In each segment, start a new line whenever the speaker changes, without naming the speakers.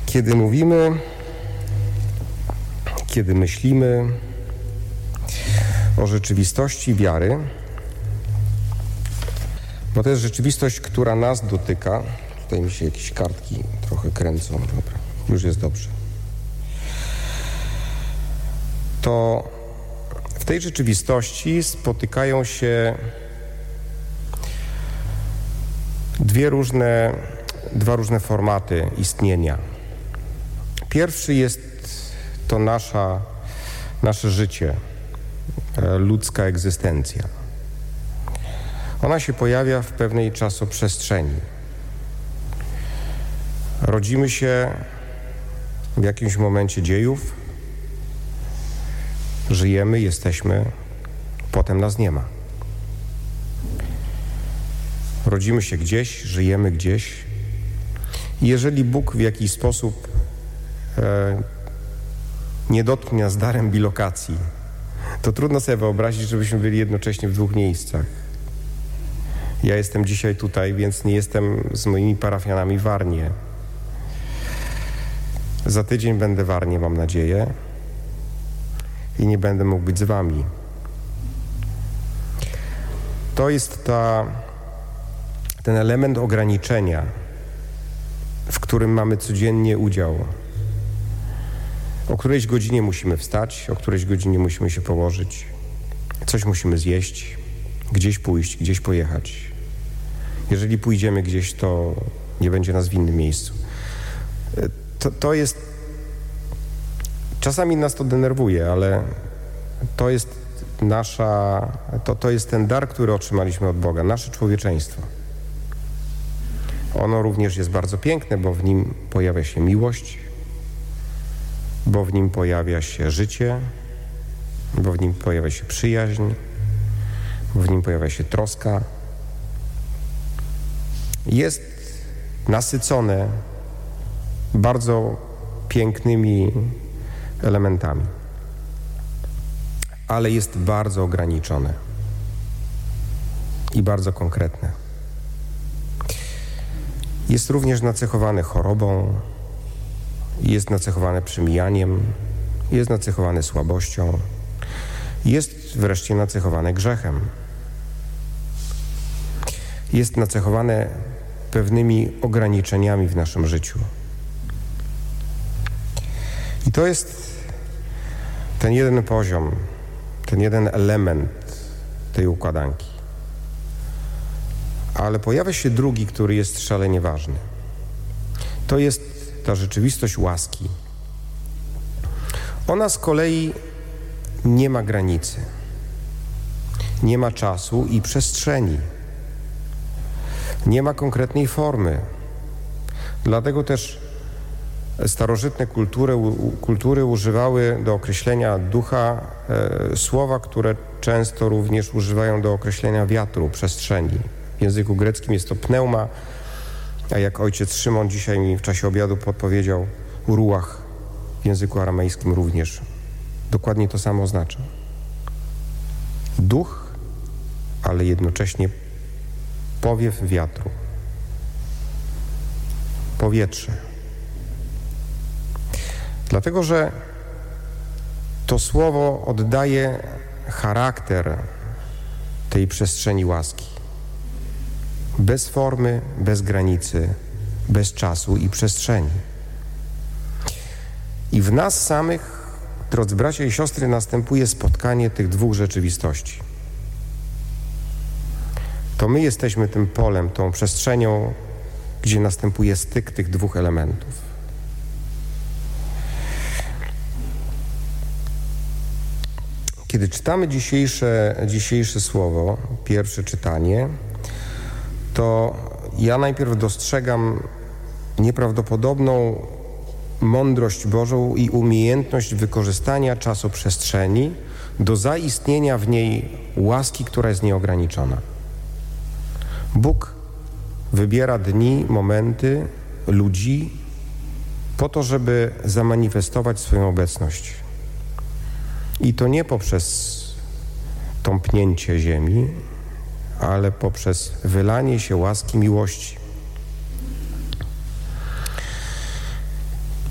Kiedy mówimy, kiedy myślimy o rzeczywistości wiary, bo to jest rzeczywistość, która nas dotyka. Tutaj mi się jakieś kartki trochę kręcą. Dobra, już jest dobrze. To w tej rzeczywistości spotykają się dwa różne formaty istnienia. Pierwszy jest to nasze życie, ludzka egzystencja. Ona się pojawia w pewnej czasoprzestrzeni. Rodzimy się w jakimś momencie dziejów, żyjemy, jesteśmy, potem nas nie ma. Rodzimy się gdzieś, żyjemy gdzieś i jeżeli Bóg w jakiś sposób nie dotknie nas darem bilokacji, to trudno sobie wyobrazić, żebyśmy byli jednocześnie w dwóch miejscach. Ja jestem dzisiaj tutaj, więc nie jestem z moimi parafianami w Warnie. Za tydzień będę w Warnie, mam nadzieję, i nie będę mógł być z wami. To jest ten element ograniczenia, w którym mamy codziennie udział. O którejś godzinie musimy wstać, o którejś godzinie musimy się położyć, coś musimy zjeść, gdzieś pójść, gdzieś pojechać. Jeżeli pójdziemy gdzieś, to nie będzie nas w innym miejscu. To jest... Czasami nas to denerwuje, ale to jest to jest ten dar, który otrzymaliśmy od Boga, nasze człowieczeństwo. Ono również jest bardzo piękne, bo w nim pojawia się miłość, bo w nim pojawia się życie, bo w nim pojawia się przyjaźń, bo w nim pojawia się troska. Jest nasycone bardzo pięknymi elementami, ale jest bardzo ograniczone i bardzo konkretne. Jest również nacechowane chorobą, jest nacechowane przemijaniem, jest nacechowane słabością, jest wreszcie nacechowane grzechem. Jest nacechowane pewnymi ograniczeniami w naszym życiu. I to jest ten jeden poziom, ten jeden element tej układanki. Ale pojawia się drugi, który jest szalenie ważny. To jest ta rzeczywistość łaski. Ona z kolei nie ma granicy, nie ma czasu i przestrzeni, nie ma konkretnej formy. Dlatego też starożytne kultury używały do określenia ducha słowa, które często również używają do określenia wiatru, przestrzeni. W języku greckim jest to pneuma, a jak ojciec Szymon dzisiaj mi w czasie obiadu podpowiedział, ruach w języku aramejskim również. Dokładnie to samo oznacza. Duch, ale jednocześnie powiew wiatru. Powietrze. Dlatego, że to słowo oddaje charakter tej przestrzeni łaski. Bez formy, bez granicy, bez czasu i przestrzeni. I w nas samych, drodzy bracia i siostry, następuje spotkanie tych dwóch rzeczywistości. To my jesteśmy tym polem, tą przestrzenią, gdzie następuje styk tych dwóch elementów. Kiedy czytamy dzisiejsze słowo, pierwsze czytanie, to ja najpierw dostrzegam nieprawdopodobną mądrość Bożą i umiejętność wykorzystania czasoprzestrzeni do zaistnienia w niej łaski, która jest nieograniczona. Bóg wybiera dni, momenty, ludzi po to, żeby zamanifestować swoją obecność. I to nie poprzez tąpnięcie ziemi, ale poprzez wylanie się łaski miłości.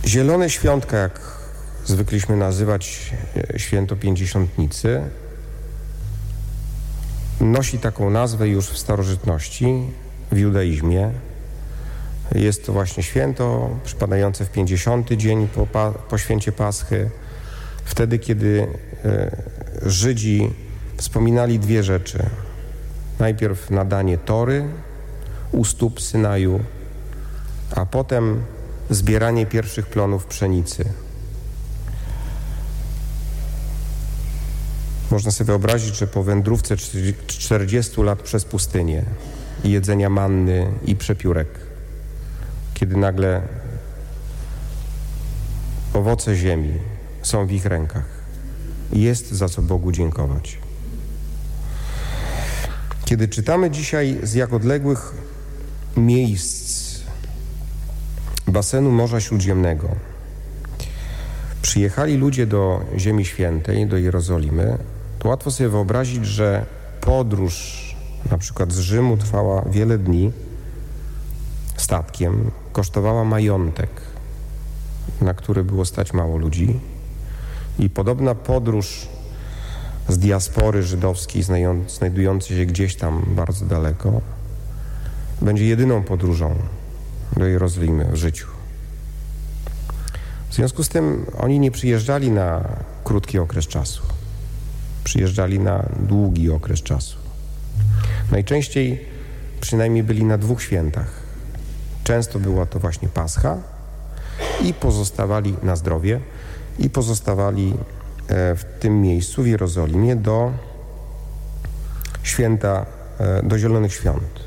Zielone Świątka, jak zwykliśmy nazywać święto Pięćdziesiątnicy, nosi taką nazwę już w starożytności, w judaizmie. Jest to właśnie święto przypadające w 50. dzień po święcie Paschy, wtedy, kiedy Żydzi wspominali dwie rzeczy. Najpierw nadanie Tory u stóp Synaju, a potem zbieranie pierwszych plonów pszenicy. Można sobie wyobrazić, że po wędrówce 40 lat przez pustynię i jedzenia manny i przepiórek, kiedy nagle owoce ziemi są w ich rękach, jest za co Bogu dziękować. Kiedy czytamy dzisiaj z jak odległych miejsc basenu Morza Śródziemnego przyjechali ludzie do Ziemi Świętej, do Jerozolimy, to łatwo sobie wyobrazić, że podróż na przykład z Rzymu trwała wiele dni statkiem, kosztowała majątek, na który było stać mało ludzi, i podobna podróż z diaspory żydowskiej znajdującej się gdzieś tam bardzo daleko będzie jedyną podróżą do Jerozolimy w życiu. W związku z tym oni nie przyjeżdżali na krótki okres czasu. Przyjeżdżali na długi okres czasu. Najczęściej przynajmniej byli na 2 świętach. Często była to właśnie Pascha i pozostawali na zdrowie i pozostawali w tym miejscu w Jerozolimie do święta, do Zielonych Świąt.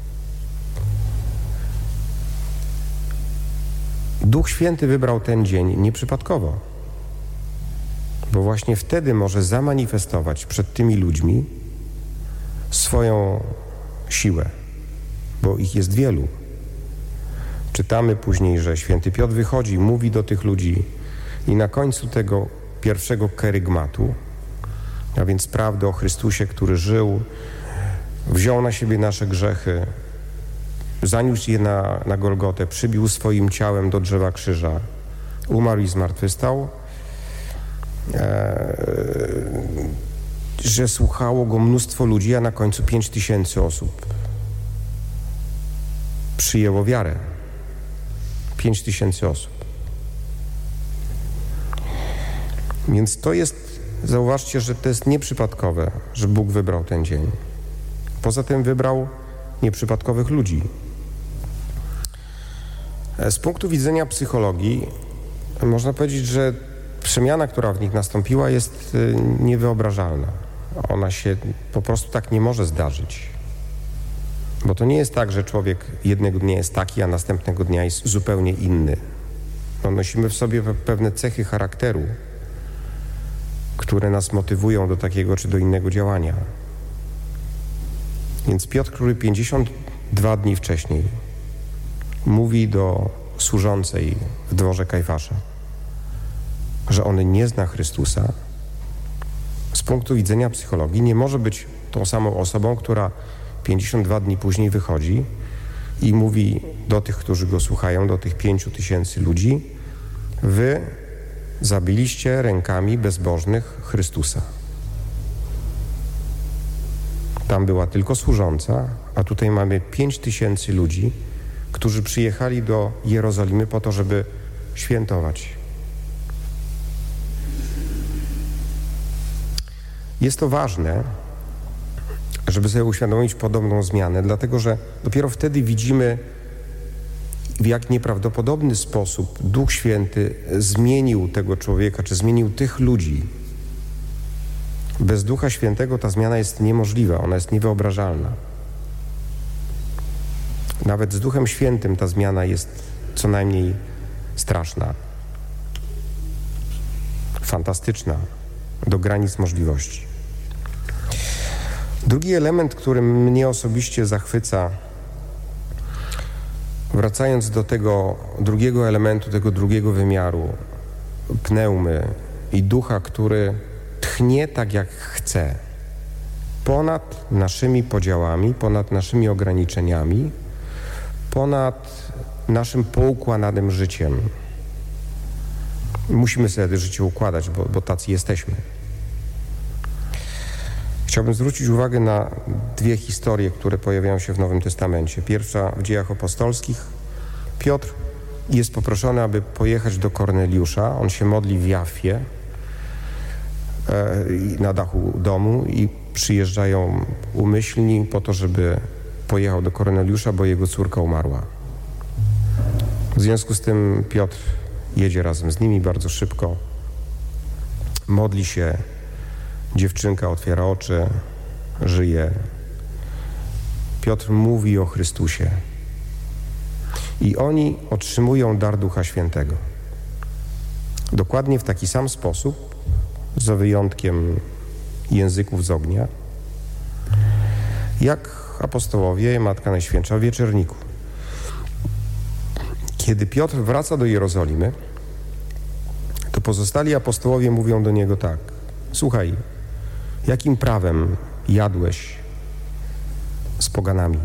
Duch Święty wybrał ten dzień nieprzypadkowo, bo właśnie wtedy może zamanifestować przed tymi ludźmi swoją siłę, bo ich jest wielu. Czytamy później, że święty Piotr wychodzi, mówi do tych ludzi i na końcu tego pierwszego kerygmatu, a więc prawdy o Chrystusie, który żył, wziął na siebie nasze grzechy, zaniósł je na Golgotę, przybił swoim ciałem do drzewa krzyża, umarł i zmartwychwstał, że słuchało go mnóstwo ludzi, a na końcu 5000 osób przyjęło wiarę. 5000 osób. Więc to jest, zauważcie, że to jest nieprzypadkowe, że Bóg wybrał ten dzień. Poza tym wybrał nieprzypadkowych ludzi. Z punktu widzenia psychologii można powiedzieć, że przemiana, która w nich nastąpiła, jest niewyobrażalna. Ona się po prostu tak nie może zdarzyć. Bo to nie jest tak, że człowiek jednego dnia jest taki, a następnego dnia jest zupełnie inny. No, nosimy w sobie pewne cechy charakteru, które nas motywują do takiego czy do innego działania. Więc Piotr, który 52 dni wcześniej mówi do służącej w dworze Kajfasza, że on nie zna Chrystusa, z punktu widzenia psychologii nie może być tą samą osobą, która 52 dni później wychodzi i mówi do tych, którzy go słuchają, do tych 5000 ludzi: wy zabiliście rękami bezbożnych Chrystusa. Tam była tylko służąca, a tutaj mamy 5000 ludzi, którzy przyjechali do Jerozolimy po to, żeby świętować. Jest to ważne, żeby sobie uświadomić podobną zmianę, dlatego że dopiero wtedy widzimy, w jak nieprawdopodobny sposób Duch Święty zmienił tego człowieka, czy zmienił tych ludzi. Bez Ducha Świętego ta zmiana jest niemożliwa, ona jest niewyobrażalna. Nawet z Duchem Świętym ta zmiana jest co najmniej straszna, fantastyczna, do granic możliwości. Drugi element, który mnie osobiście zachwyca, wracając do tego drugiego elementu, tego drugiego wymiaru, pneumy i ducha, który tchnie tak jak chce, ponad naszymi podziałami, ponad naszymi ograniczeniami, ponad naszym poukładanym życiem. Musimy sobie życie układać, bo tacy jesteśmy. Chciałbym zwrócić uwagę na dwie historie, które pojawiają się w Nowym Testamencie. Pierwsza w Dziejach Apostolskich. Piotr jest poproszony, aby pojechać do Korneliusza. On się modli w Jaffie na dachu domu i przyjeżdżają umyślni po to, żeby pojechał do Korneliusza, bo jego córka umarła. W związku z tym Piotr jedzie razem z nimi bardzo szybko. Modli się. Dziewczynka otwiera oczy, żyje. Piotr mówi o Chrystusie. I oni otrzymują dar Ducha Świętego. Dokładnie w taki sam sposób, za wyjątkiem języków z ognia, jak apostołowie, Matka Najświętsza w wieczerniku. Kiedy Piotr wraca do Jerozolimy, to pozostali apostołowie mówią do niego tak: słuchaj, jakim prawem jadłeś z poganami?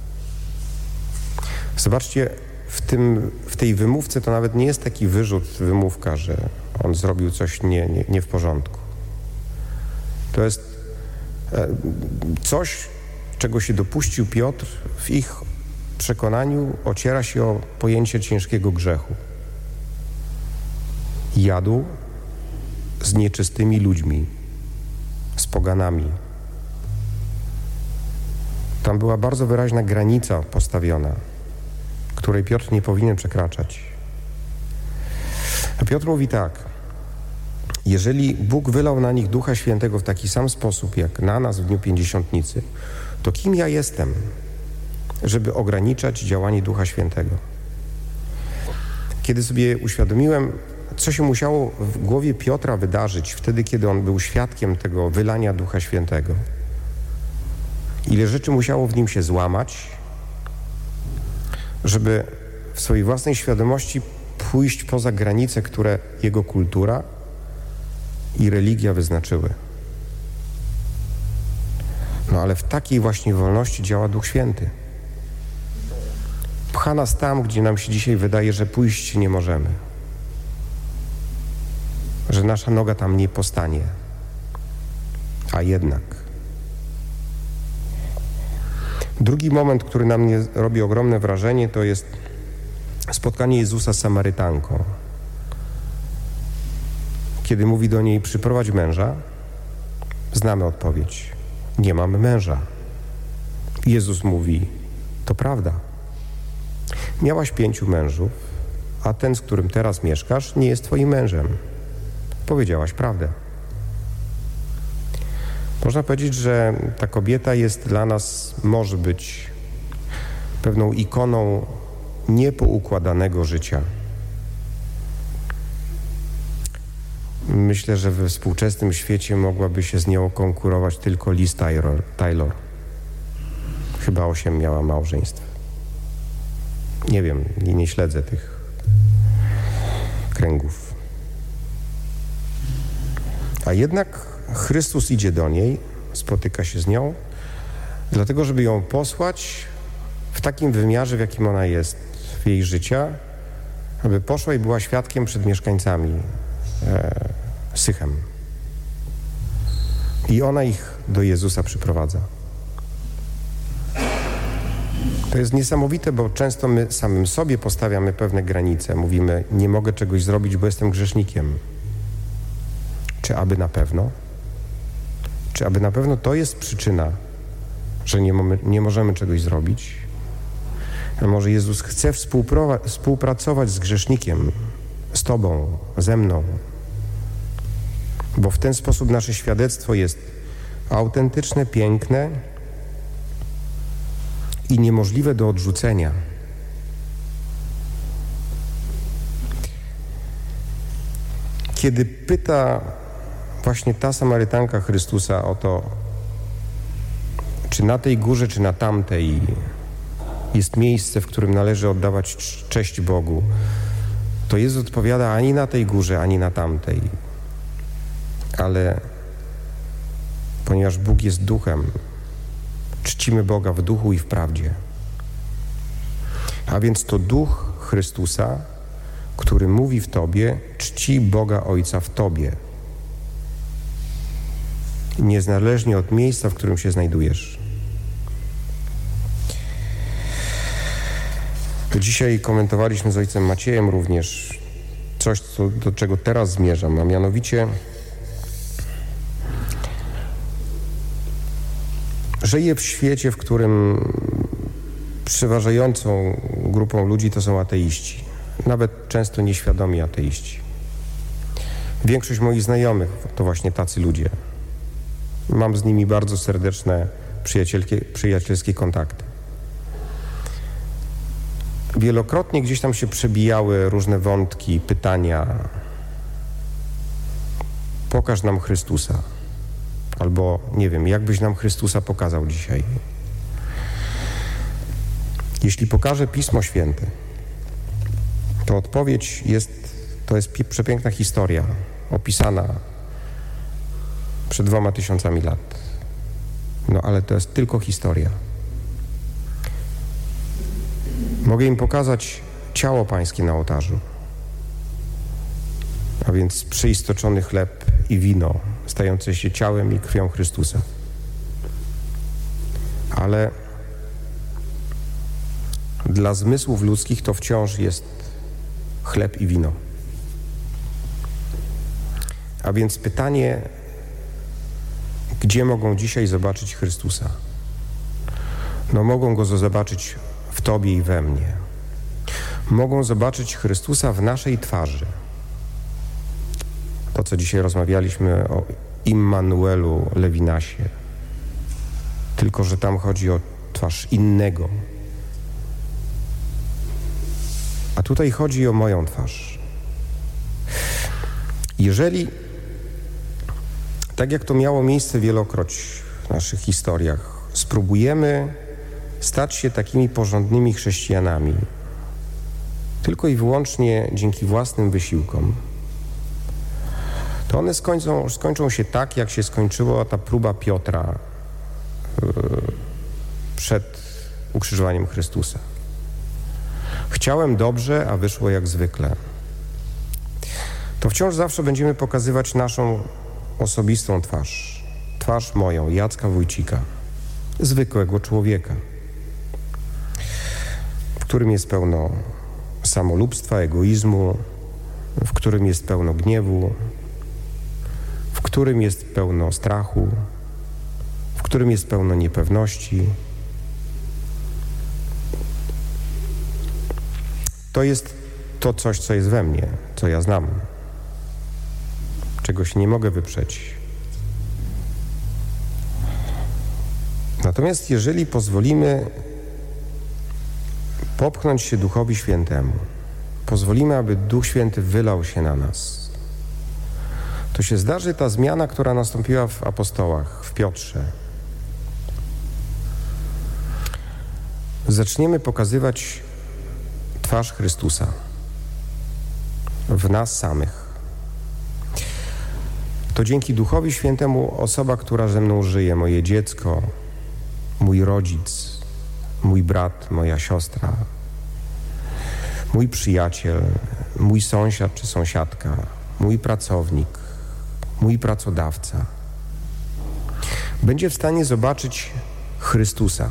Zobaczcie, w tej wymówce to nawet nie jest taki wyrzut, wymówka, że on zrobił coś nie w porządku. To jest coś, czego się dopuścił Piotr. W ich przekonaniu ociera się o pojęcie ciężkiego grzechu. Jadł z nieczystymi ludźmi, z poganami. Tam była bardzo wyraźna granica postawiona, której Piotr nie powinien przekraczać. A Piotr mówi tak: jeżeli Bóg wylał na nich Ducha Świętego w taki sam sposób, jak na nas w Dniu Pięćdziesiątnicy, to kim ja jestem, żeby ograniczać działanie Ducha Świętego? Kiedy sobie uświadomiłem, co się musiało w głowie Piotra wydarzyć wtedy, kiedy on był świadkiem tego wylania Ducha Świętego, ile rzeczy musiało w nim się złamać, żeby w swojej własnej świadomości pójść poza granice, które jego kultura i religia wyznaczyły. No ale w takiej właśnie wolności działa Duch Święty. Pcha nas tam, gdzie nam się dzisiaj wydaje, że pójść nie możemy. Że nasza noga tam nie postanie. A jednak. Drugi moment, który na mnie robi ogromne wrażenie, to jest spotkanie Jezusa z Samarytanką. Kiedy mówi do niej: przyprowadź męża, znamy odpowiedź: nie mamy męża. Jezus mówi: to prawda. Miałaś 5 mężów, a ten, z którym teraz mieszkasz, nie jest twoim mężem. Powiedziałaś prawdę. Można powiedzieć, że ta kobieta jest dla nas, może być pewną ikoną niepoukładanego życia. Myślę, że we współczesnym świecie mogłaby się z nią konkurować tylko Liz Taylor. Chyba 8 miała małżeństw. Nie wiem, nie śledzę tych kręgów. A jednak Chrystus idzie do niej, spotyka się z nią, dlatego żeby ją posłać w takim wymiarze, w jakim ona jest w jej życia, aby poszła i była świadkiem przed mieszkańcami Sychem. I ona ich do Jezusa przyprowadza. To jest niesamowite, bo często my samym sobie postawiamy pewne granice. Mówimy: nie mogę czegoś zrobić, bo jestem grzesznikiem. Czy aby na pewno? Czy aby na pewno to jest przyczyna, że nie możemy czegoś zrobić? A może Jezus chce współpracować z grzesznikiem, z Tobą, ze mną? Bo w ten sposób nasze świadectwo jest autentyczne, piękne i niemożliwe do odrzucenia. Kiedy pyta właśnie ta Samarytanka Chrystusa o to, czy na tej górze, czy na tamtej jest miejsce, w którym należy oddawać cześć Bogu, to Jezus odpowiada: ani na tej górze, ani na tamtej. Ale ponieważ Bóg jest duchem, czcimy Boga w duchu i w prawdzie. A więc to duch Chrystusa który mówi w Tobie: czci Boga Ojca w Tobie, niezależnie od miejsca, w którym się znajdujesz. Dzisiaj komentowaliśmy z ojcem Maciejem również coś, do czego teraz zmierzam, a mianowicie żyję w świecie, w którym przeważającą grupą ludzi to są ateiści, nawet często nieświadomi ateiści. Większość moich znajomych to właśnie tacy ludzie. Mam z nimi bardzo serdeczne, przyjacielskie kontakty. Wielokrotnie gdzieś tam się przebijały różne wątki, pytania. Pokaż nam Chrystusa. Albo, nie wiem, jak byś nam Chrystusa pokazał dzisiaj? Jeśli pokażę Pismo Święte, to odpowiedź to jest przepiękna historia, opisana przed 2000 lat. No ale to jest tylko historia. Mogę im pokazać ciało Pańskie na ołtarzu, a więc przyistoczony chleb i wino, stające się ciałem i krwią Chrystusa. Ale dla zmysłów ludzkich to wciąż jest chleb i wino. A więc pytanie, gdzie mogą dzisiaj zobaczyć Chrystusa? No mogą Go zobaczyć w Tobie i we mnie. Mogą zobaczyć Chrystusa w naszej twarzy. To, co dzisiaj rozmawialiśmy o Immanuelu Lewinasie. Tylko że tam chodzi o twarz innego. A tutaj chodzi o moją twarz. Jeżeli, tak jak to miało miejsce wielokroć w naszych historiach, spróbujemy stać się takimi porządnymi chrześcijanami tylko i wyłącznie dzięki własnym wysiłkom, to one skończą się tak, jak się skończyła ta próba Piotra przed ukrzyżowaniem Chrystusa. Chciałem dobrze, a wyszło jak zwykle. To wciąż zawsze będziemy pokazywać naszą osobistą twarz. Twarz moją, Jacka Wójcika, zwykłego człowieka, w którym jest pełno samolubstwa, egoizmu, w którym jest pełno gniewu, w którym jest pełno strachu, w którym jest pełno niepewności. To jest to coś, co jest we mnie, co ja znam, czego się nie mogę wyprzeć. Natomiast jeżeli pozwolimy popchnąć się Duchowi Świętemu, pozwolimy, aby Duch Święty wylał się na nas, to się zdarzy ta zmiana, która nastąpiła w apostołach, w Piotrze. Zaczniemy pokazywać twarz Chrystusa w nas samych. To dzięki Duchowi Świętemu osoba, która ze mną żyje, moje dziecko, mój rodzic, mój brat, moja siostra, mój przyjaciel, mój sąsiad czy sąsiadka, mój pracownik, mój pracodawca, będzie w stanie zobaczyć Chrystusa.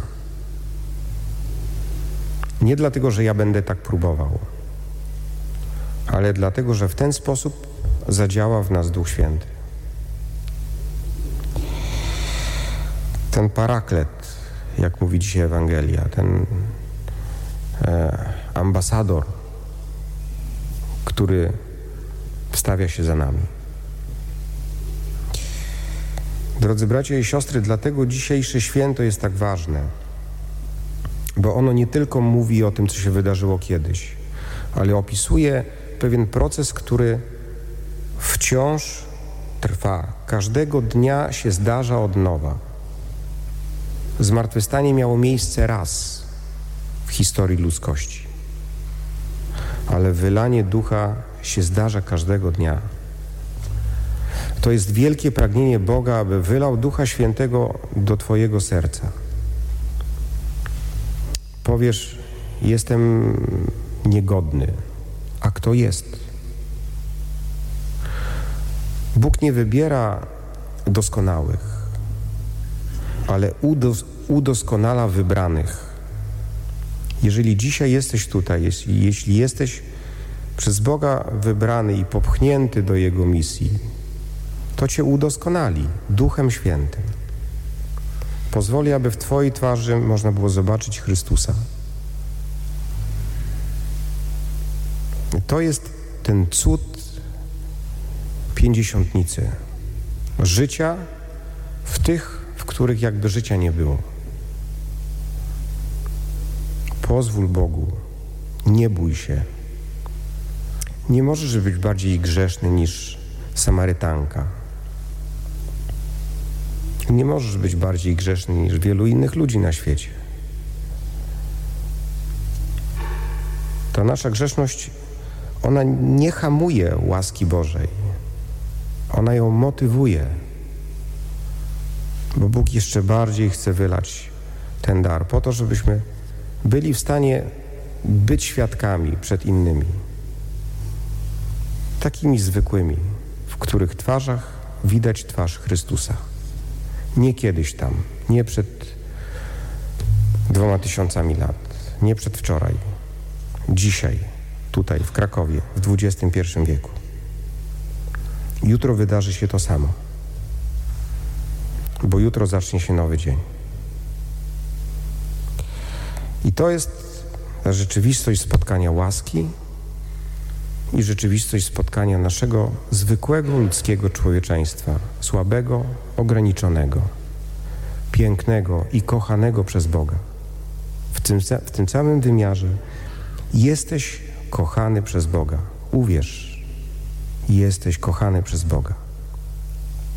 Nie dlatego, że ja będę tak próbował, ale dlatego, że w ten sposób zadziała w nas Duch Święty. Ten paraklet, jak mówi dzisiaj Ewangelia, ten ambasador, który wstawia się za nami. Drodzy bracia i siostry, dlatego dzisiejsze święto jest tak ważne, bo ono nie tylko mówi o tym, co się wydarzyło kiedyś, ale opisuje pewien proces, który wciąż trwa. Każdego dnia się zdarza od nowa. Zmartwychwstanie miało miejsce raz w historii ludzkości, ale wylanie Ducha się zdarza każdego dnia. To jest wielkie pragnienie Boga, aby wylał Ducha Świętego do Twojego serca. Powiesz, jestem niegodny, a kto jest. Bóg nie wybiera doskonałych, ale udoskonala wybranych. Jeżeli dzisiaj jesteś tutaj, jeśli jesteś przez Boga wybrany i popchnięty do Jego misji, to Cię udoskonali Duchem Świętym. Pozwoli, aby w Twojej twarzy można było zobaczyć Chrystusa. To jest ten cud pięćdziesiątnicy. Życia w tych, w których jakby życia nie było. Pozwól Bogu, nie bój się. Nie możesz być bardziej grzeszny niż Samarytanka. Nie możesz być bardziej grzeszny niż wielu innych ludzi na świecie. Ta nasza grzeszność, ona nie hamuje łaski Bożej. Ona ją motywuje. Bo Bóg jeszcze bardziej chce wylać ten dar po to, żebyśmy byli w stanie być świadkami przed innymi. Takimi zwykłymi, w których twarzach widać twarz Chrystusa. Nie kiedyś tam, nie przed 2000 lat, nie przedwczoraj. Dzisiaj, tutaj w Krakowie, w XXI wieku. Jutro wydarzy się to samo. Bo jutro zacznie się nowy dzień. I to jest rzeczywistość spotkania łaski i rzeczywistość spotkania naszego zwykłego ludzkiego człowieczeństwa, słabego, ograniczonego, pięknego i kochanego przez Boga. W tym samym wymiarze jesteś kochany przez Boga. Uwierz, jesteś kochany przez Boga.